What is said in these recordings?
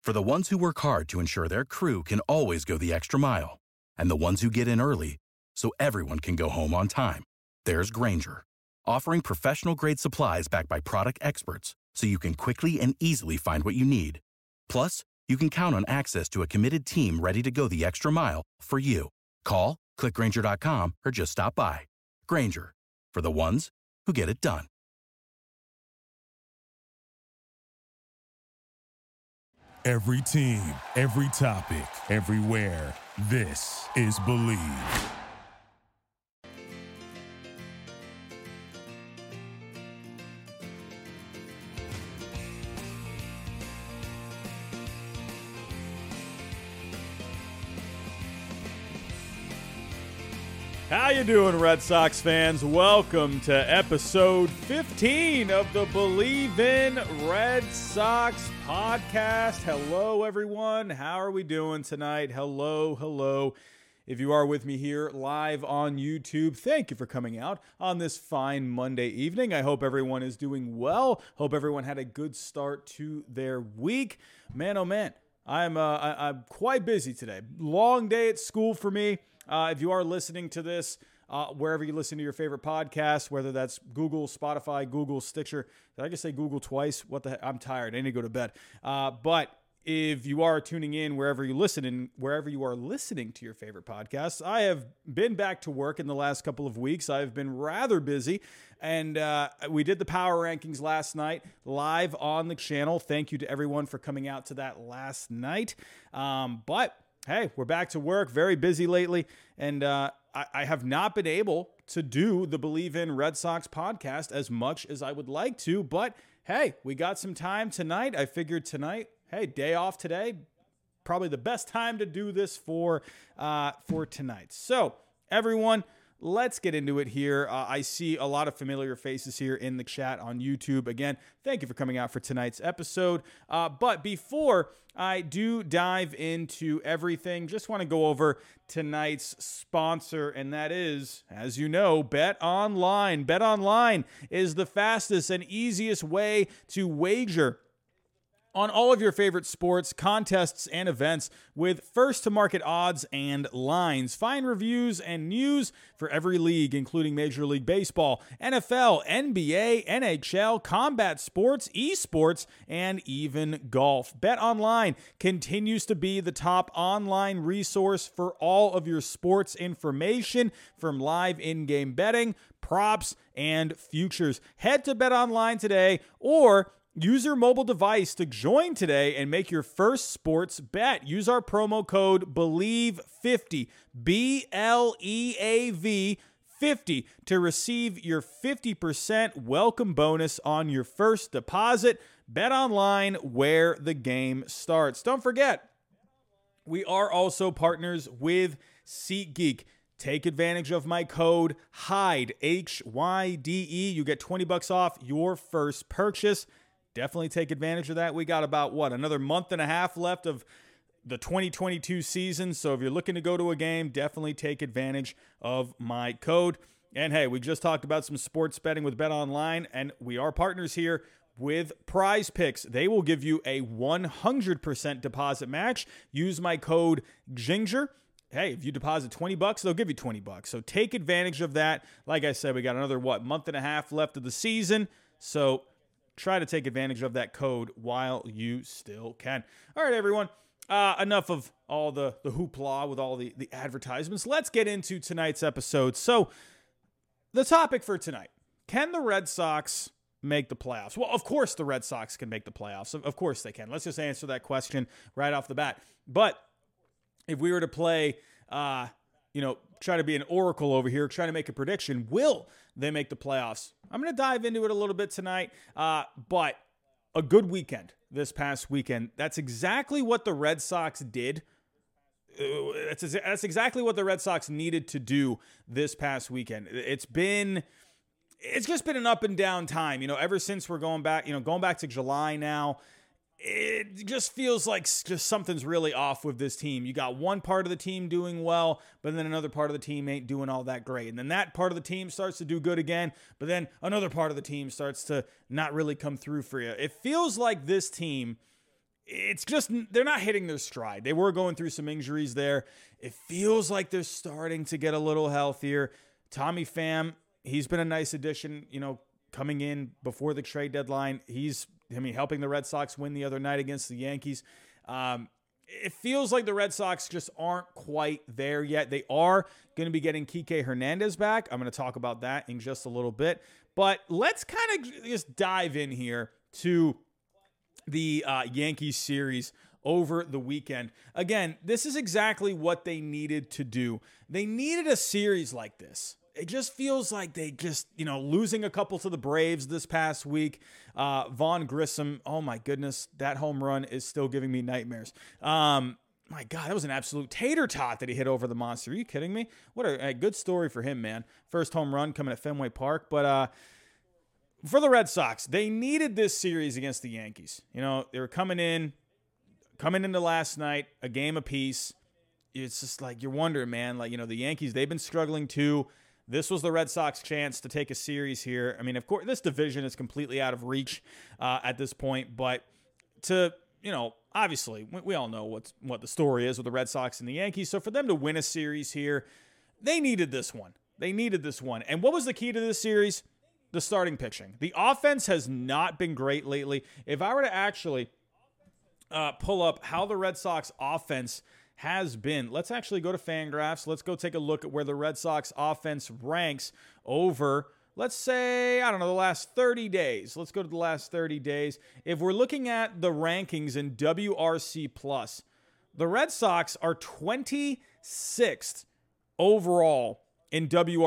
For the ones who work hard to ensure their crew can always go the extra mile, and the ones who get in early so everyone can go home on time, there's Grainger, offering professional-grade supplies backed by product experts so you can quickly and easily find what you need. Plus, you can count on access to a committed team ready to go the extra mile for you. Call, click Grainger.com, or just stop by. Grainger, for the ones who get it done. Every team, every topic, everywhere. This is Believe. How you doing, Red Sox fans? Welcome to episode 15 of the Believe in Red Sox podcast. Hello, everyone. How are we doing tonight? Hello. If you are with me here live on YouTube, thank you for coming out on this fine Monday evening. I hope everyone is doing well. Hope everyone had a good start to their week. Man, oh man, I'm quite busy today. Long day at school for me. If you are listening to this, wherever you listen to your favorite podcast, whether that's Google, Spotify, Google, Stitcher. Did I just say Google twice? What the heck? I'm tired. I need to go to bed. But if you are tuning in wherever you are listening to your favorite podcasts, I have been back to work in the last couple of weeks. I've been rather busy, and we did the power rankings last night live on the channel. Thank you to everyone for coming out to that last night. But hey, we're back to work. Very busy lately, and I have not been able to do the Believe in Red Sox podcast as much as I would like to, but hey, we got some time tonight. I figured tonight, hey, day off today, probably the best time to do this for tonight. So, everyone, let's get into it here. I see a lot of familiar faces here in the chat on YouTube. Again, thank you for coming out for tonight's episode. But before I do dive into everything, just want to go over tonight's sponsor, and that is, as you know, BetOnline. BetOnline is the fastest and easiest way to wager on all of your favorite sports, contests, and events with first-to-market odds and lines. Find reviews and news for every league, including Major League Baseball, NFL, NBA, NHL, combat sports, esports, and even golf. BetOnline continues to be the top online resource for all of your sports information, from live in-game betting, props, and futures. Head to BetOnline today, or use your mobile device to join today and make your first sports bet. Use our promo code BELIEVE50, BLEAV 50, to receive your 50% welcome bonus on your first deposit. BetOnline, where the game starts. Don't forget, we are also partners with SeatGeek. Take advantage of my code HYDE, HYDE. You get $20 off your first purchase. Definitely take advantage of that. We got about, another month and a half left of the 2022 season. So if you're looking to go to a game, definitely take advantage of my code. And hey, we just talked about some sports betting with BetOnline, and we are partners here with Prize Picks. They will give you a 100% deposit match. Use my code GINGER. Hey, if you deposit $20, they'll give you $20. So take advantage of that. Like I said, we got another, month and a half left of the season. So try to take advantage of that code while you still can. All right, everyone. Enough of all the hoopla with all the advertisements. Let's get into tonight's episode. So, the topic for tonight: can the Red Sox make the playoffs? Well, of course the Red Sox can make the playoffs. Of course they can. Let's just answer that question right off the bat. But if we were to play, try to be an oracle over here, trying to make a prediction, will they make the playoffs? I'm going to dive into it a little bit tonight, but a good weekend this past weekend. That's exactly what the Red Sox did. That's exactly what the Red Sox needed to do this past weekend. It's just been an up and down time, ever since we're going back to July now. It just feels like just something's really off with this team. You got one part of the team doing well, but then another part of the team ain't doing all that great. And then that part of the team starts to do good again, but then another part of the team starts to not really come through for you. It feels like this team it's just they're not hitting their stride. They were going through some injuries there. It feels like they're starting to get a little healthier. Tommy Pham, he's been a nice addition, coming in before the trade deadline. He's helping the Red Sox win the other night against the Yankees. It feels like the Red Sox just aren't quite there yet. They are going to be getting Kike Hernandez back. I'm going to talk about that in just a little bit. But let's kind of just dive in here to the Yankees series over the weekend. Again, this is exactly what they needed to do. They needed a series like this. It just feels like they just, losing a couple to the Braves this past week. Vaughn Grissom, oh my goodness, that home run is still giving me nightmares. My God, that was an absolute tater tot that he hit over the monster. Are you kidding me? What a good story for him, man. First home run coming at Fenway Park. But for the Red Sox, they needed this series against the Yankees. They were coming into last night, a game apiece. It's just like you're wondering, man, the Yankees, they've been struggling too. This was the Red Sox chance to take a series here. I mean, of course, this division is completely out of reach at this point, but obviously, we all know what the story is with the Red Sox and the Yankees. So for them to win a series here, they needed this one. And what was the key to this series? The starting pitching. The offense has not been great lately. If I were to actually pull up how the Red Sox offense has been, let's actually go to Fangraphs. Let's go take a look at where the Red Sox offense ranks over, let's say, the last 30 days. Let's go to the last 30 days. If we're looking at the rankings in WRC+, the Red Sox are 26th overall in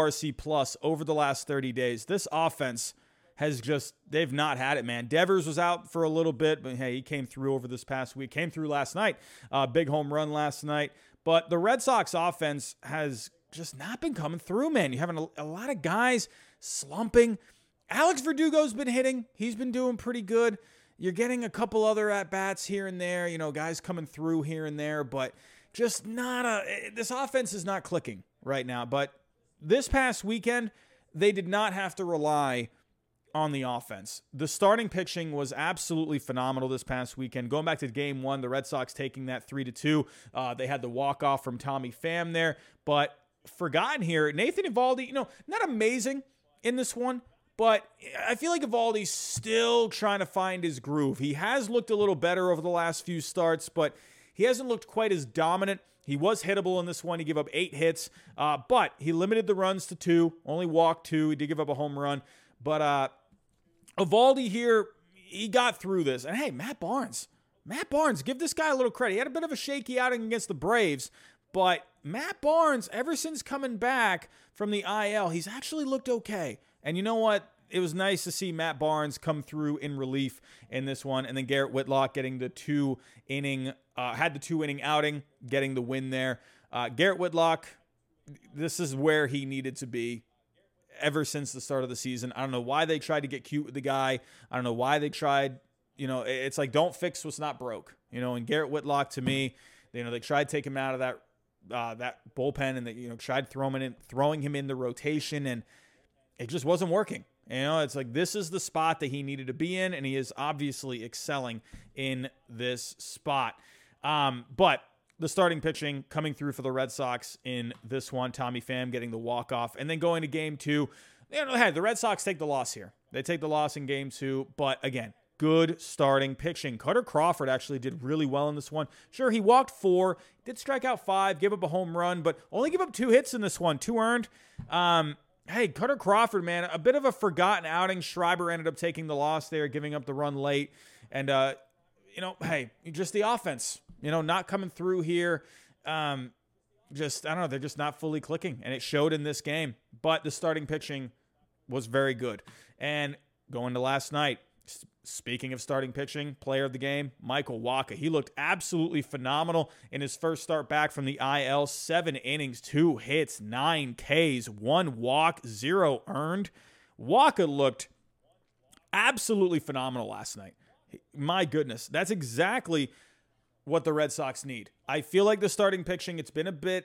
WRC+ over the last 30 days. This offense has they've not had it, man. Devers was out for a little bit, but hey, he came through over this past week, came through last night. Big home run last night. But the Red Sox offense has just not been coming through, man. You're having a lot of guys slumping. Alex Verdugo's been hitting. He's been doing pretty good. You're getting a couple other at-bats here and there, guys coming through here and there, but just this offense is not clicking right now. But this past weekend, they did not have to rely on the offense. The starting pitching was absolutely phenomenal this past weekend. Going back to game one, the Red Sox taking that 3-2. They had the walk-off from Tommy Pham there, but forgotten here, Nathan Eovaldi, not amazing in this one, but I feel like Eovaldi's still trying to find his groove. He has looked a little better over the last few starts, but he hasn't looked quite as dominant. He was hittable in this one. He gave up 8 hits, but he limited the runs to 2, only walked 2. He did give up a home run, but Eovaldi here, he got through this. And hey, Matt Barnes, give this guy a little credit. He had a bit of a shaky outing against the Braves, but Matt Barnes, ever since coming back from the IL, he's actually looked okay. And you know what? It was nice to see Matt Barnes come through in relief in this one. And then Garrett Whitlock getting the 2-inning, had the 2-inning outing, getting the win there. Garrett Whitlock, this is where he needed to be ever since the start of the season. I don't know why they tried to get cute with the guy. I don't know why they tried, it's like, don't fix what's not broke, and Garrett Whitlock, to me, they tried to take him out of that bullpen, and they, tried throwing him in the rotation, and it just wasn't working. It's like, this is the spot that he needed to be in, and he is obviously excelling in this spot. But the starting pitching coming through for the Red Sox in this one, Tommy Pham getting the walk-off, and then going to game 2. Hey, the Red Sox take the loss here. They take the loss in game 2, but again, good starting pitching. Cutter Crawford actually did really well in this one. Sure, he walked 4, did strike out 5, gave up a home run, but only gave up 2 hits in this one, 2 earned. Hey, Cutter Crawford, man, a bit of a forgotten outing. Schreiber ended up taking the loss there, giving up the run late, and hey, just the offense, not coming through here. I don't know, they're just not fully clicking, and it showed in this game. But the starting pitching was very good. And going to last night, speaking of starting pitching, player of the game, Michael Wacha. He looked absolutely phenomenal in his first start back from the IL. 7 innings, 2 hits, 9 Ks, 1 walk, 0 earned. Wacha looked absolutely phenomenal last night. My goodness, that's exactly what the Red Sox need. I feel like the starting pitching, it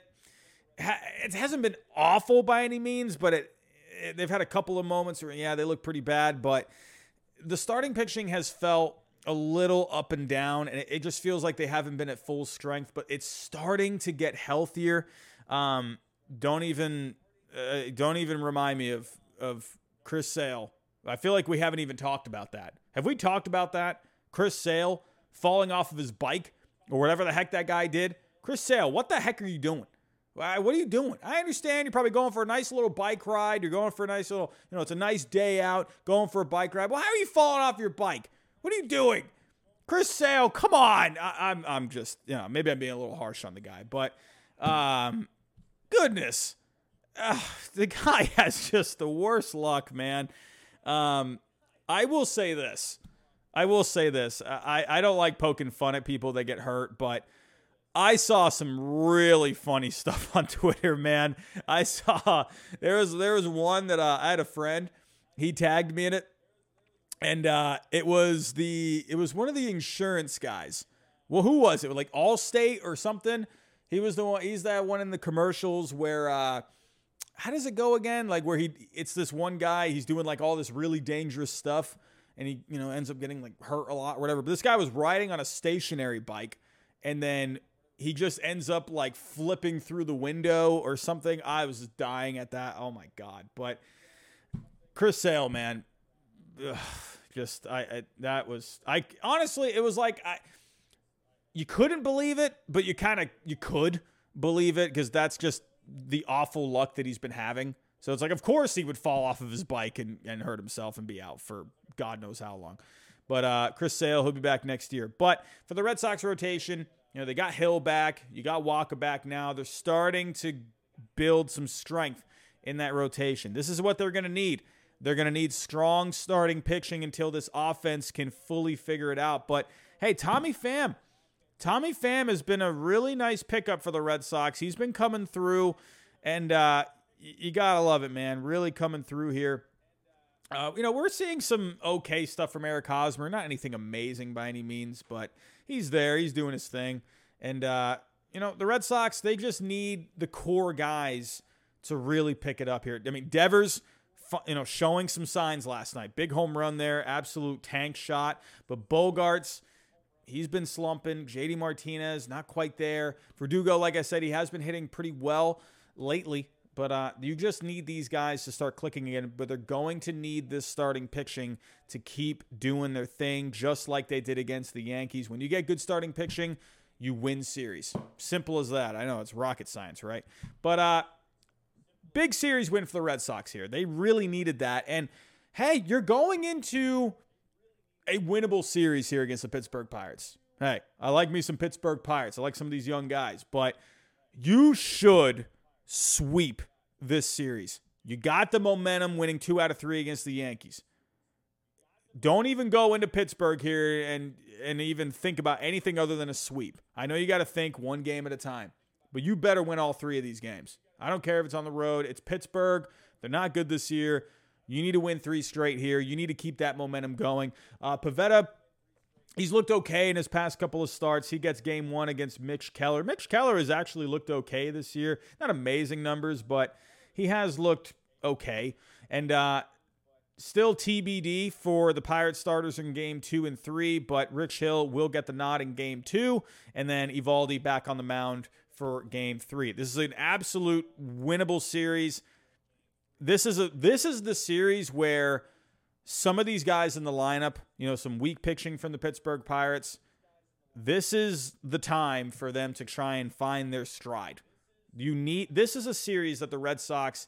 hasn't been awful by any means, but they've had a couple of moments where, they look pretty bad, but the starting pitching has felt a little up and down, and it just feels like they haven't been at full strength, but it's starting to get healthier. Don't even remind me of Chris Sale. I feel like we haven't even talked about that. Have we talked about that? Chris Sale falling off of his bike or whatever the heck that guy did. Chris Sale, what the heck are you doing? What are you doing? I understand you're probably going for a nice little bike ride. You're going for a nice little, it's a nice day out, going for a bike ride. Well, how are you falling off your bike? What are you doing? Chris Sale, come on. I'm just, maybe I'm being a little harsh on the guy, but goodness. The guy has just the worst luck, man. I will say this. I don't like poking fun at people that get hurt, but I saw some really funny stuff on Twitter, man. I saw there was one that I had a friend. He tagged me in it, and it was one of the insurance guys. Well, who was it? Like Allstate or something? He was the one. He's that one in the commercials where how does it go again? Like where it's this one guy. He's doing like all this really dangerous stuff, and he ends up getting like hurt a lot, or whatever. But this guy was riding on a stationary bike, and then he just ends up like flipping through the window or something. I was just dying at that. Oh my God. But Chris Sale, man, honestly, it was like, you couldn't believe it, but you could believe it because that's just the awful luck that he's been having. So it's like, of course he would fall off of his bike and hurt himself and be out for God knows how long. But Chris Sale, he'll be back next year. But for the Red Sox rotation, they got Hill back. You got Walker back now. They're starting to build some strength in that rotation. This is what they're going to need. They're going to need strong starting pitching until this offense can fully figure it out. But, hey, Tommy Pham has been a really nice pickup for the Red Sox. He's been coming through, and you got to love it, man. Really coming through here. We're seeing some okay stuff from Eric Hosmer. Not anything amazing by any means, but he's there. He's doing his thing. And, the Red Sox, they just need the core guys to really pick it up here. I mean, Devers, showing some signs last night. Big home run there. Absolute tank shot. But Bogarts, he's been slumping. JD Martinez, not quite there. Verdugo, like I said, he has been hitting pretty well lately. But you just need these guys to start clicking again. But they're going to need this starting pitching to keep doing their thing, just like they did against the Yankees. When you get good starting pitching, you win series. Simple as that. I know it's rocket science, right? But big series win for the Red Sox here. They really needed that. And, hey, you're going into a winnable series here against the Pittsburgh Pirates. Hey, I like me some Pittsburgh Pirates. I like some of these young guys. But you should sweep this series. You got the momentum winning 2 out of 3 against the Yankees. Don't even go into Pittsburgh here and even think about anything other than a sweep. I know you got to think one game at a time, but you better win all 3 of these games. I don't care if it's on the road. It's Pittsburgh. They're not good this year. You need to win 3 straight here. You need to keep that momentum going. Pivetta, he's looked okay in his past couple of starts. He gets game 1 against Mitch Keller. Mitch Keller has actually looked okay this year. Not amazing numbers, but he has looked okay. And still TBD for the Pirates starters in game 2 and 3, but Rich Hill will get the nod in game 2, and then Eovaldi back on the mound for game 3. This is an absolute winnable series. This is the series where some of these guys in the lineup, some weak pitching from the Pittsburgh Pirates, this is the time for them to try and find their stride. This is a series that the Red Sox,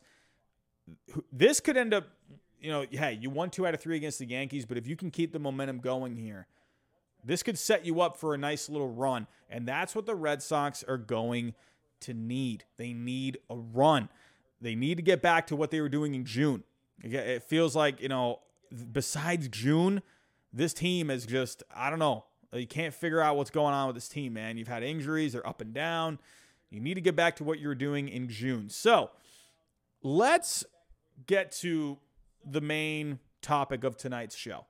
this could end up, hey, you won 2 out of 3 against the Yankees, but if you can keep the momentum going here, this could set you up for a nice little run. And that's what the Red Sox are going to need. They need a run. They need to get back to what they were doing in June. It feels like, besides June, this team is just, I don't know. You can't figure out what's going on with this team, man. You've had injuries. They're up and down. You need to get back to what you were doing in June. So let's get to the main topic of tonight's show.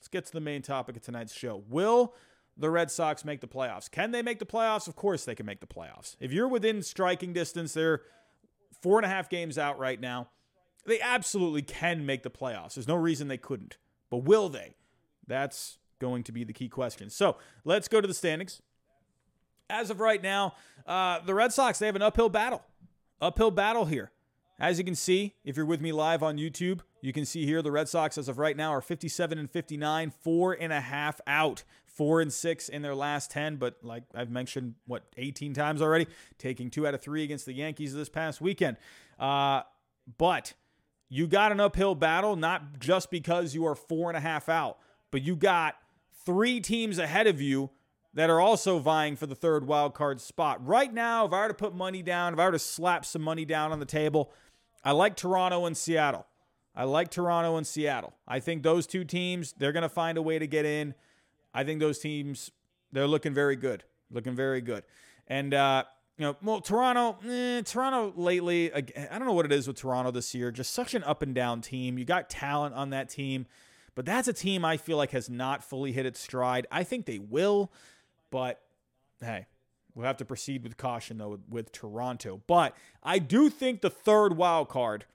Will the Red Sox make the playoffs? Can they make the playoffs? Of course they can make the playoffs. If you're within striking distance, they're 4.5 games out right now. They absolutely can make the playoffs. There's no reason they couldn't. But will they? That's going to be the key question. So let's go to the standings. As of right now, the Red Sox, they have an uphill battle here. As you can see, if you're with me live on YouTube, you can see here the Red Sox as of right now are 57-59, 4.5 out, 4-6 in their last 10. But like I've mentioned, 18 times already, taking 2 out of 3 against the Yankees this past weekend. But you got an uphill battle, not just because you are 4.5 out, but you got 3 teams ahead of you that are also vying for the third wild card spot. Right now, if I were to put money down, if I were to slap some money down on the table, I like Toronto and Seattle. I think those 2 teams, they're going to find a way to get in. I think those teams, they're looking very good. And, Toronto lately, I don't know what it is with Toronto this year. Just such an up and down team. You got talent on that team, but that's a team I feel like has not fully hit its stride. I think they will, but hey, we'll have to proceed with caution, though, with Toronto. But I do think the third wild card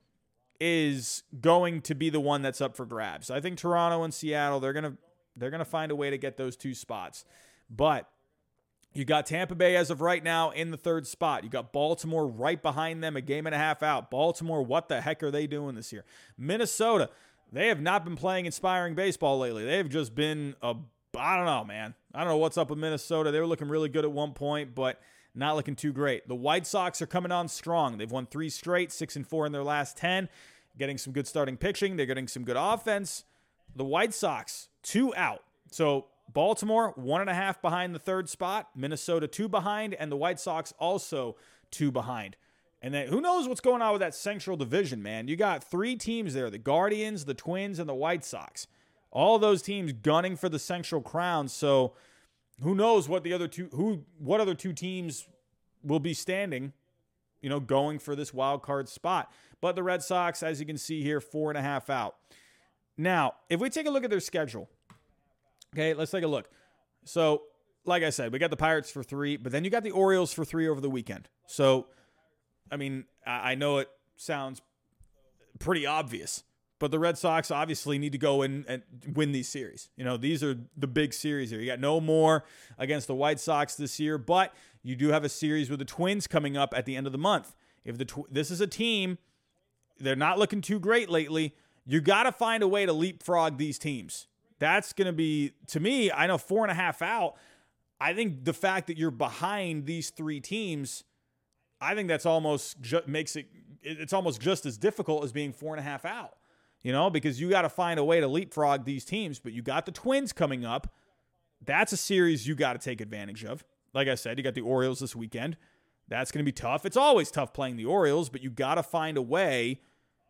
is going to be the one that's up for grabs. I think Toronto and Seattle, they're gonna find a way to get those 2 spots. But you got Tampa Bay as of right now in the 3rd spot. You got Baltimore right behind them, a game and a half out. Baltimore, what the heck are they doing this year? Minnesota, they have not been playing inspiring baseball lately. They've just been I don't know, man. I don't know what's up with Minnesota. They were looking really good at one point, but not looking too great. The White Sox are coming on strong. They've won 3 straight, 6-4 in their last 10, getting some good starting pitching. They're getting some good offense. The White Sox, 2 out. So Baltimore, 1.5 behind the 3rd spot. Minnesota, 2 behind. And the White Sox also 2 behind. And then who knows what's going on with that Central Division, man. You got 3 teams there, the Guardians, the Twins, and the White Sox. All those teams gunning for the Central Crown. So who knows what what other 2 teams will be standing, going for this wild card spot. But the Red Sox, as you can see here, 4.5 out. Now, if we take a look at their schedule, okay, let's take a look. So, like I said, we got the Pirates for 3, but then you got the Orioles for 3 over the weekend. So, I mean, I know it sounds pretty obvious, but the Red Sox obviously need to go in and win these series. These are the big series here. You got no more against the White Sox this year, but you do have a series with the Twins coming up at the end of the month. If this is a team, they're not looking too great lately. You got to find a way to leapfrog these teams. That's going to be, to me, I know 4.5 out. I think the fact that you're behind these 3 teams, I think that's almost makes it's almost just as difficult as being 4.5 out. Because you got to find a way to leapfrog these teams. But you got the Twins coming up. That's a series you got to take advantage of. Like I said, you got the Orioles this weekend. That's going to be tough. It's always tough playing the Orioles, but you got to find a way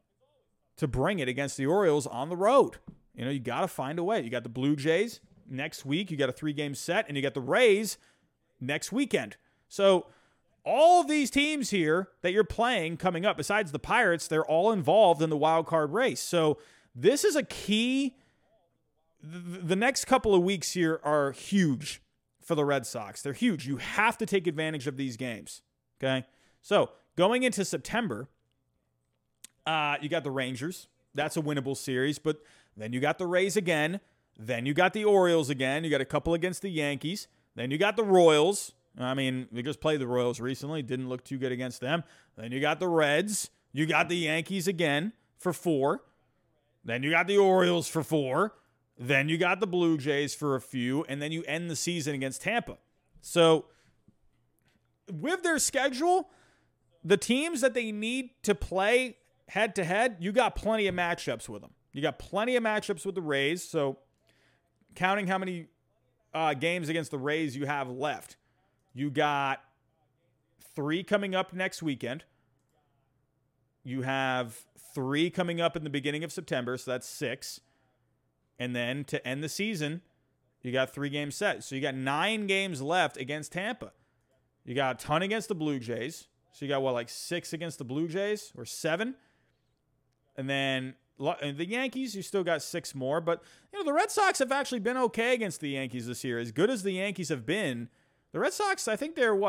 to bring it against the Orioles on the road. You got to find a way. You got the Blue Jays next week. You got a 3-game set, and you got the Rays next weekend. So all of these teams here that you're playing coming up, besides the Pirates, they're all involved in the wild card race. So this is a key. The next couple of weeks here are huge for the Red Sox. They're huge. You have to take advantage of these games. Okay? So going into September, you got the Rangers. That's a winnable series. But then you got the Rays again. Then you got the Orioles again. You got a couple against the Yankees. Then you got the Royals. I mean, we just played the Royals recently. Didn't look too good against them. Then you got the Reds. You got the Yankees again for 4. Then you got the Orioles for 4. Then you got the Blue Jays for a few. And then you end the season against Tampa. So with their schedule, the teams that they need to play head-to-head, you got plenty of matchups with them. You got plenty of matchups with the Rays. So counting how many games against the Rays you have left, you got 3 coming up next weekend. You have 3 coming up in the beginning of September, so that's 6. And then to end the season, you got 3 games set. So you got 9 games left against Tampa. You got a ton against the Blue Jays. So you got, like 6 against the Blue Jays or 7? And then the Yankees, you still got 6 more. But, the Red Sox have actually been okay against the Yankees this year. As good as the Yankees have been, the Red Sox, I think they're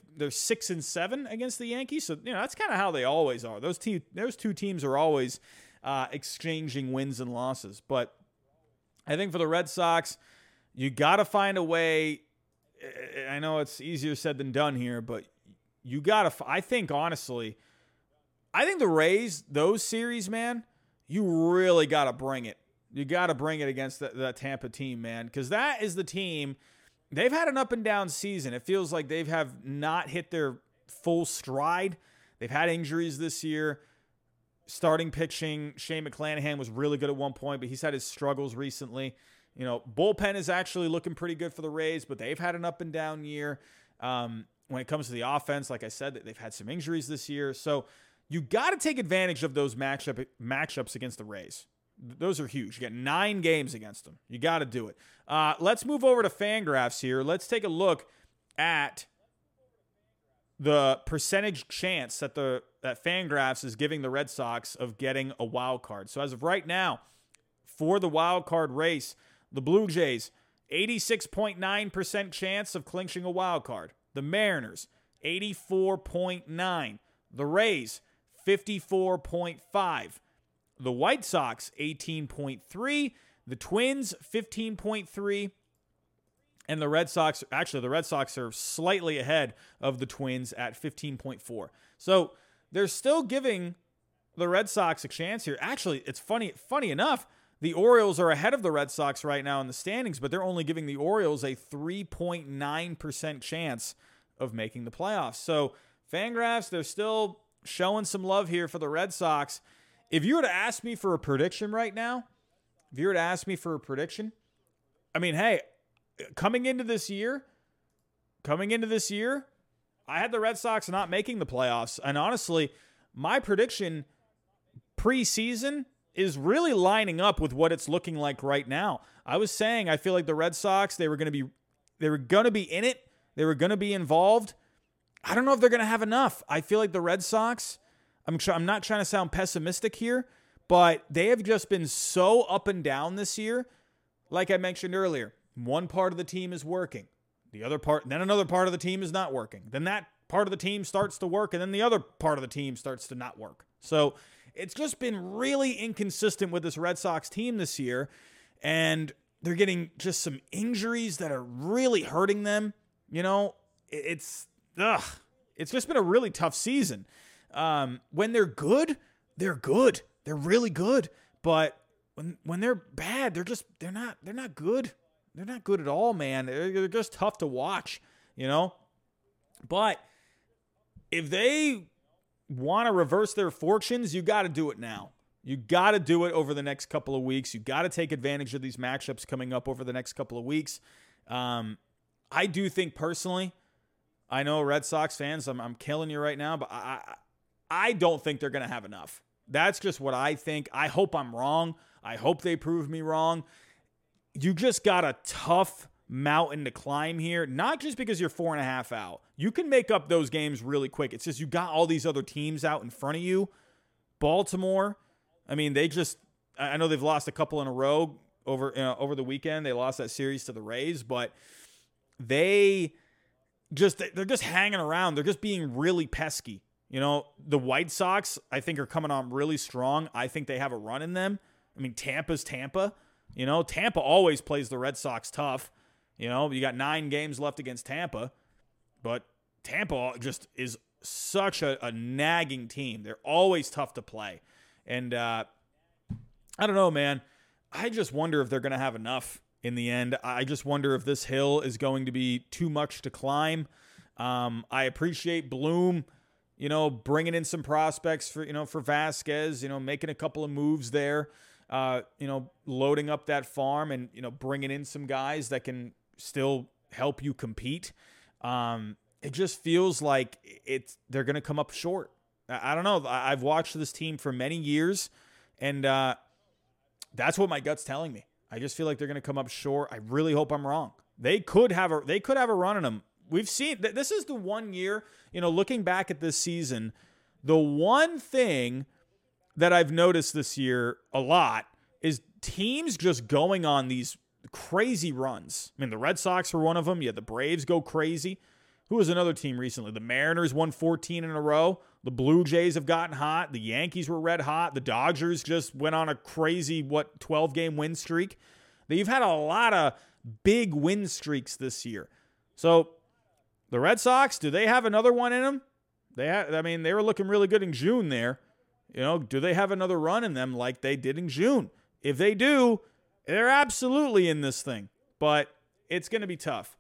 6-7 against the Yankees. So, that's kind of how they always are. Those 2 teams are always exchanging wins and losses. But I think for the Red Sox, you got to find a way. I know it's easier said than done here, but you got to, I think honestly, I think the Rays, those series, man, you really got to bring it. You got to bring it against that Tampa team, man, because that is the team. They've had an up and down season. It feels like they have not hit their full stride. They've had injuries this year. Starting pitching, Shane McClanahan was really good at one point, but he's had his struggles recently. You know, bullpen is actually looking pretty good for the Rays, but they've had an up and down year. When it comes to the offense, like I said, they've had some injuries this year. So you got to take advantage of those matchups against the Rays. Those are huge. You get 9 games against them. You got to do it. Let's move over to Fangraphs here. Let's take a look at the percentage chance that Fangraphs is giving the Red Sox of getting a wild card. So as of right now, for the wild card race, the Blue Jays, 86.9% chance of clinching a wild card. The Mariners, 84.9%. The Rays, 54.5%. The White Sox, 18.3%. The Twins, 15.3%. And the Red Sox are slightly ahead of the Twins at 15.4%. So they're still giving the Red Sox a chance here. Actually, it's funny enough, the Orioles are ahead of the Red Sox right now in the standings, but they're only giving the Orioles a 3.9% chance of making the playoffs. So Fangraphs, they're still showing some love here for the Red Sox. If you were to ask me for a prediction right now, I mean, hey, coming into this year, I had the Red Sox not making the playoffs. And honestly, my prediction preseason is really lining up with what it's looking like right now. I was saying I feel like the Red Sox, they were going to be in it. They were going to be involved. I don't know if they're going to have enough. I feel like the Red Sox, I'm not trying to sound pessimistic here, but they have just been so up and down this year. Like I mentioned earlier, one part of the team is working. The other part, then another part of the team is not working. Then that part of the team starts to work, and then the other part of the team starts to not work. So it's just been really inconsistent with this Red Sox team this year, and they're getting just some injuries that are really hurting them. You know, it's just been a really tough season. When they're good, they're good. They're really good. But when they're bad, they're not good. They're not good at all, man. They're just tough to watch, you know? But if they want to reverse their fortunes, you got to do it now. You got to do it over the next couple of weeks. You got to take advantage of these matchups coming up over the next couple of weeks. I do think personally, I know Red Sox fans, I'm killing you right now, but I don't think they're going to have enough. That's just what I think. I hope I'm wrong. I hope they prove me wrong. You just got a tough mountain to climb here, not just because you're 4.5 out. You can make up those games really quick. It's just you got all these other teams out in front of you. Baltimore, I mean, I know they've lost a couple in a row over the weekend. They lost that series to the Rays, but they're just hanging around. They're just being really pesky. You know, the White Sox, I think, are coming on really strong. I think they have a run in them. I mean, Tampa's Tampa. You know, Tampa always plays the Red Sox tough. You know, you got 9 games left against Tampa, but Tampa just is such a nagging team. They're always tough to play. And I don't know, man. I just wonder if they're going to have enough in the end. I just wonder if this hill is going to be too much to climb. I appreciate Bloom, you know, bringing in some prospects for Vasquez, you know, making a couple of moves there, you know, loading up that farm and, you know, bringing in some guys that can still help you compete. It just feels like they're going to come up short. I don't know. I've watched this team for many years, and that's what my gut's telling me. I just feel like they're going to come up short. I really hope I'm wrong. They could have a run in them. We've seen that this is the one year, you know, looking back at this season, the one thing that I've noticed this year a lot is teams just going on these crazy runs. I mean, the Red Sox were one of them. Yeah, the Braves go crazy. Who was another team recently? The Mariners won 14 in a row. The Blue Jays have gotten hot. The Yankees were red hot. The Dodgers just went on a crazy, 12-game win streak. You've had a lot of big win streaks this year. So the Red Sox, do they have another one in them? They were looking really good in June there. Do they have another run in them like they did in June? If they do, they're absolutely in this thing. But it's going to be tough.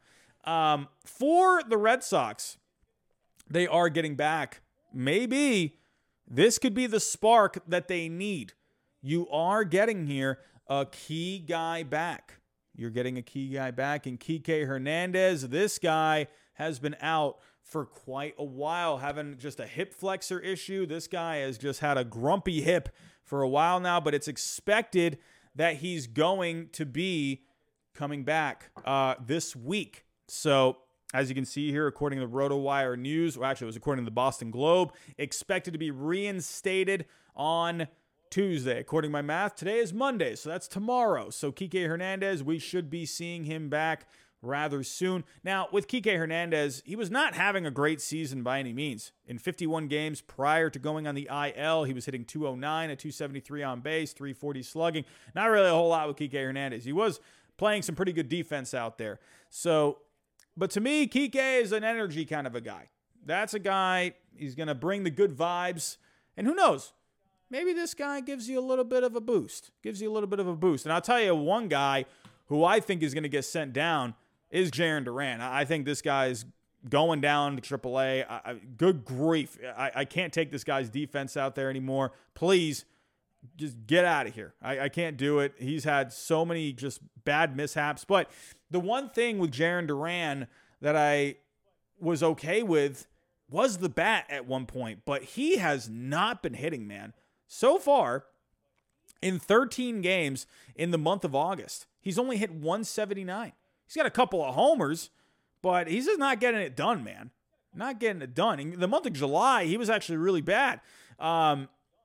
For the Red Sox, they are getting back. Maybe this could be the spark that they need. You are getting here a key guy back. You're getting a key guy back in Kike Hernandez. This guy has been out for quite a while, having just a hip flexor issue. This guy has just had a grumpy hip for a while now, but it's expected that he's going to be coming back this week. So, as you can see here, according to RotoWire News, it was according to the Boston Globe, expected to be reinstated on Tuesday. According to my math, today is Monday, so that's tomorrow. So Kike Hernandez, we should be seeing him back rather soon. Now, with Kike Hernandez, he was not having a great season by any means. In 51 games prior to going on the IL, he was hitting 209, a 273 on base, 340 slugging. Not really a whole lot with Kike Hernandez. He was playing some pretty good defense out there. So, but to me, Kike is an energy kind of a guy. That's a guy, he's going to bring the good vibes. And who knows? Maybe this guy gives you a little bit of a boost. And I'll tell you, one guy who I think is going to get sent down is Jarren Duran. I think this guy is going down to AAA. Good grief. I can't take this guy's defense out there anymore. Please, just get out of here. I can't do it. He's had so many just bad mishaps. But the one thing with Jarren Duran that I was okay with was the bat at one point. But he has not been hitting, man. So far, in 13 games in the month of August, he's only hit 179. He's got a couple of homers, but he's just not getting it done, man. Not getting it done. In the month of July, he was actually really bad. Oh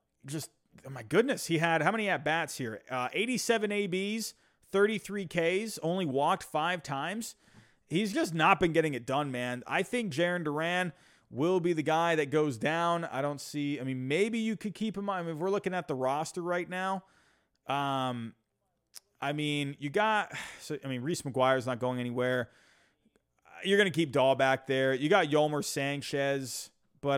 my goodness, he had how many at-bats here? 87 ABs, 33 Ks, only walked 5 times. He's just not been getting it done, man. I think Jarren Duran will be the guy that goes down. Maybe you could keep him on. If we're looking at the roster right now, Reese McGuire's not going anywhere. You're going to keep Dahl back there. You got Yolmer Sanchez. But,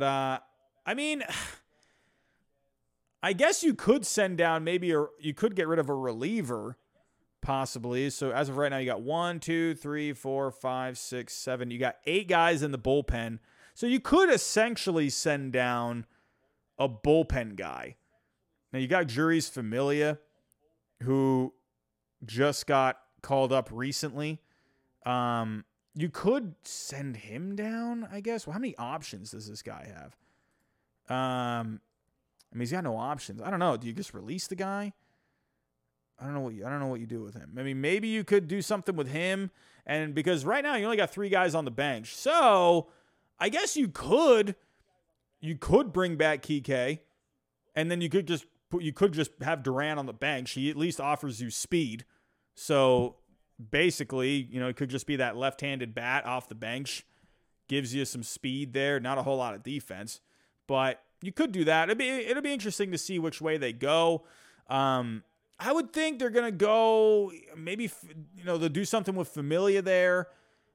I guess you could send down you could get rid of a reliever, possibly. So, as of right now, you got 1, 2, 3, 4, 5, 6, 7. You got 8 guys in the bullpen. So, you could essentially send down a bullpen guy. Now, you got Juris Familia, who just got called up recently. You could send him down, I guess. Well, how many options does this guy have? He's got no options. I don't know. Do you just release the guy? I don't know what you do with him. Maybe you could do something with him, and because right now you only got 3 guys on the bench. So, I guess you could bring back Kike, and then you could just have Duran on the bench. He at least offers you speed. So basically, it could just be that left-handed bat off the bench, gives you some speed there, not a whole lot of defense, but you could do that. It'll be interesting to see which way they go. I would think they're gonna go maybe they'll do something with Familia there,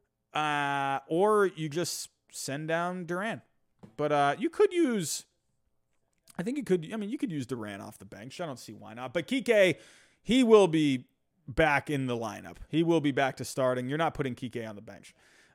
or you just send down Duran. But you could use. I think you could. You could use Duran off the bench. I don't see why not. But Kike, he will be back in the lineup. He will be back to starting. You're not putting Kike on the bench.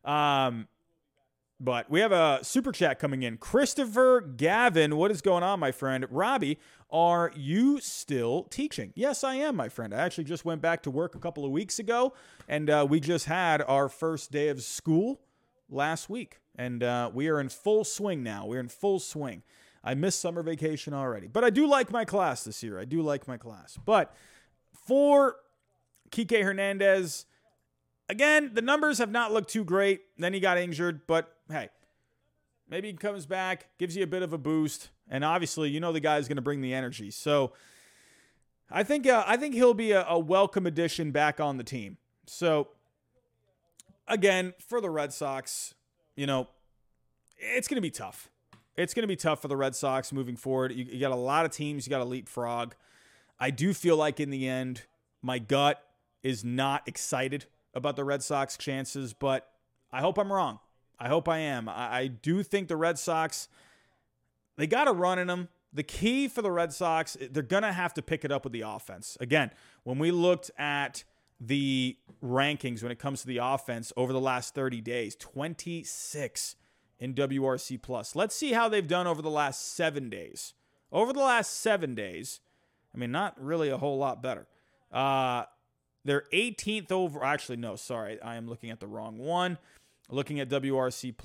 But we have a super chat coming in. Christopher Gavin, what is going on, my friend? Robbie, are you still teaching? Yes, I am, my friend. I actually just went back to work a couple of weeks ago, and we just had our first day of school last week. And we are in full swing now. We're in full swing. I missed summer vacation already. But I do like my class this year. But for Kike Hernandez, again, the numbers have not looked too great. Then he got injured. But, hey, maybe he comes back, gives you a bit of a boost. And obviously, the guy's going to bring the energy. So I think he'll be a welcome addition back on the team. So, again, for the Red Sox, it's going to be tough. It's going to be tough for the Red Sox moving forward. You got a lot of teams you got to leapfrog. I do feel like in the end, my gut is not excited about the Red Sox chances, but I hope I'm wrong. I hope I am. I do think the Red Sox, they got a run in them. The key for the Red Sox, they're going to have to pick it up with the offense. Again, when we looked at the rankings when it comes to the offense over the last 30 days, 26 in WRC+. Let's see how they've done over the last 7 days. Over the last 7 days, I mean, not really a whole lot better. They're 18th over. Actually, no, sorry. I am looking at the wrong one. Looking at WRC+.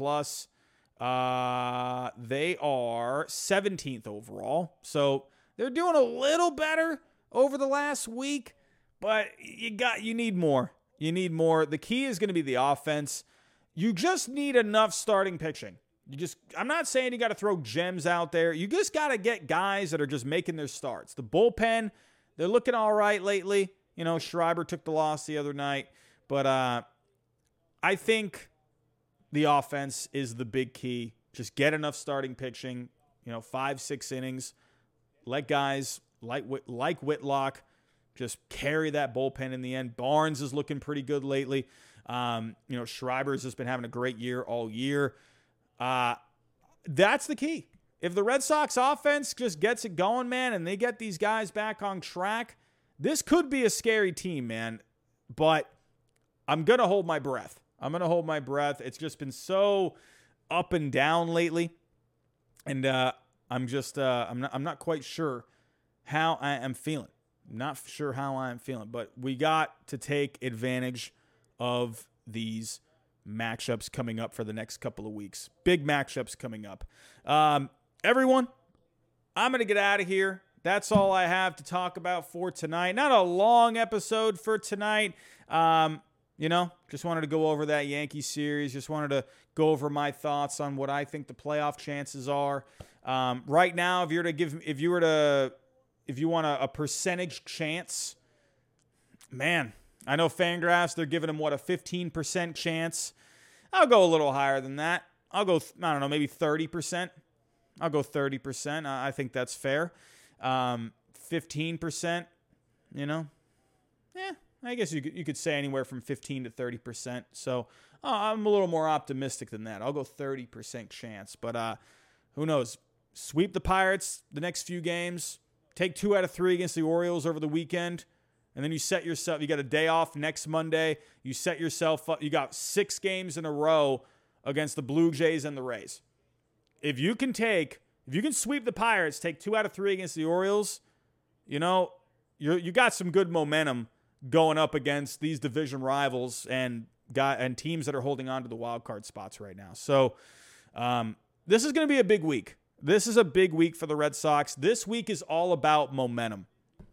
They are 17th overall. So they're doing a little better over the last week, but you need more. You need more. The key is going to be the offense. You just need enough starting pitching. I'm not saying you got to throw gems out there. You just got to get guys that are just making their starts. The bullpen, they're looking all right lately. You know, Schreiber took the loss the other night, but I think the offense is the big key. Just get enough starting pitching, 5-6 innings. Let guys like Whitlock just carry that bullpen in the end. Barnes is looking pretty good lately. Schreiber's just been having a great year all year. That's the key. If the Red Sox offense just gets it going, man, and they get these guys back on track, this could be a scary team, man. But I'm going to hold my breath. It's just been so up and down lately. And I'm not quite sure how I am feeling. But we got to take advantage of these matchups coming up for the next couple of weeks. Big matchups coming up. Everyone, I'm going to get out of here. That's all I have to talk about for tonight. Not a long episode for tonight. Just wanted to go over that Yankee series. Just wanted to go over my thoughts on what I think the playoff chances are. Right now, if you want a percentage chance, man, I know Fangraphs, they're giving them a 15% chance. I'll go a little higher than that. I'll go, I don't know, maybe 30%. I'll go 30%. I think that's fair. 15%, I guess you could say anywhere from 15 to 30%. So I'm a little more optimistic than that. I'll go 30% chance. But who knows? Sweep the Pirates the next few games. Take 2 out of 3 against the Orioles over the weekend. And then you got a day off next Monday. You set yourself up. You got 6 games in a row against the Blue Jays and the Rays. If you can sweep the Pirates, take 2 out of 3 against the Orioles, you got some good momentum going up against these division rivals and teams that are holding on to the wild card spots right now. So this is going to be a big week. This is a big week for the Red Sox. This week is all about momentum.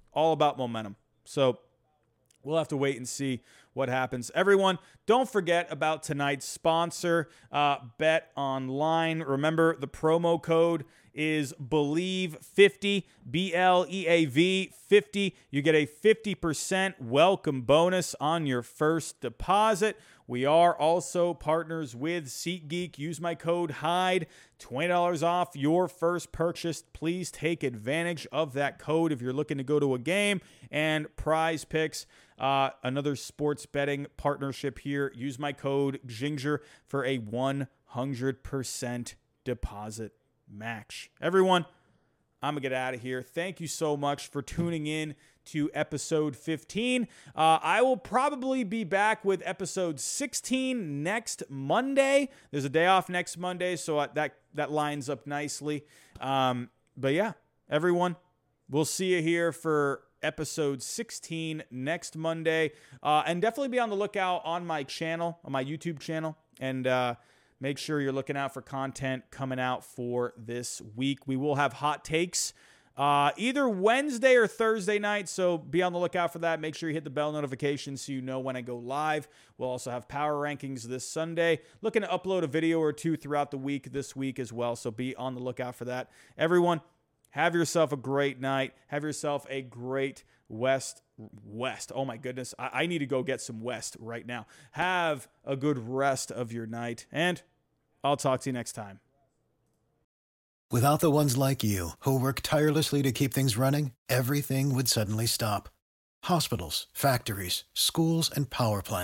So we'll have to wait and see what happens. Everyone, don't forget about tonight's sponsor, Bet Online. Remember, the promo code is BELIEVE50, BLEAV 50. You get a 50% welcome bonus on your first deposit. We are also partners with SeatGeek. Use my code HYDE, $20 off your first purchase. Please take advantage of that code if you're looking to go to a game. And Prize Picks, another sports betting partnership here. Use my code GINGER for a 100% deposit match. Everyone, I'm going to get out of here. Thank you so much for tuning in to episode 15. I will probably be back with episode 16 next Monday. There's a day off next Monday, so that lines up nicely. But yeah, everyone, we'll see you here for episode 16 next Monday. And definitely be on the lookout on my channel, on my YouTube channel, and make sure you're looking out for content coming out for this week. We will have hot takes either Wednesday or Thursday night, so be on the lookout for that. Make sure you hit the bell notification so you know when I go live. We'll also have power rankings this Sunday. Looking to upload a video or two throughout the week this week as well, so be on the lookout for that. Everyone, have yourself a great night. Have yourself a great West. Oh my goodness. I need to go get some West right now. Have a good rest of your night, and I'll talk to you next time. Without the ones like you, who work tirelessly to keep things running, everything would suddenly stop. Hospitals, factories, schools, and power plants,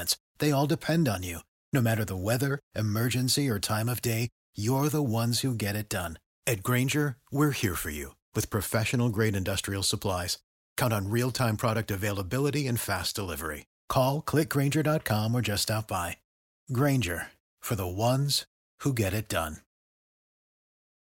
They all depend on you. No matter the weather, emergency, or time of day, you're the ones who get it done. At Grainger, we're here for you with professional-grade industrial supplies. Count on real-time product availability and fast delivery. Call, click Grainger.com, or just stop by. Grainger, for the ones who get it done.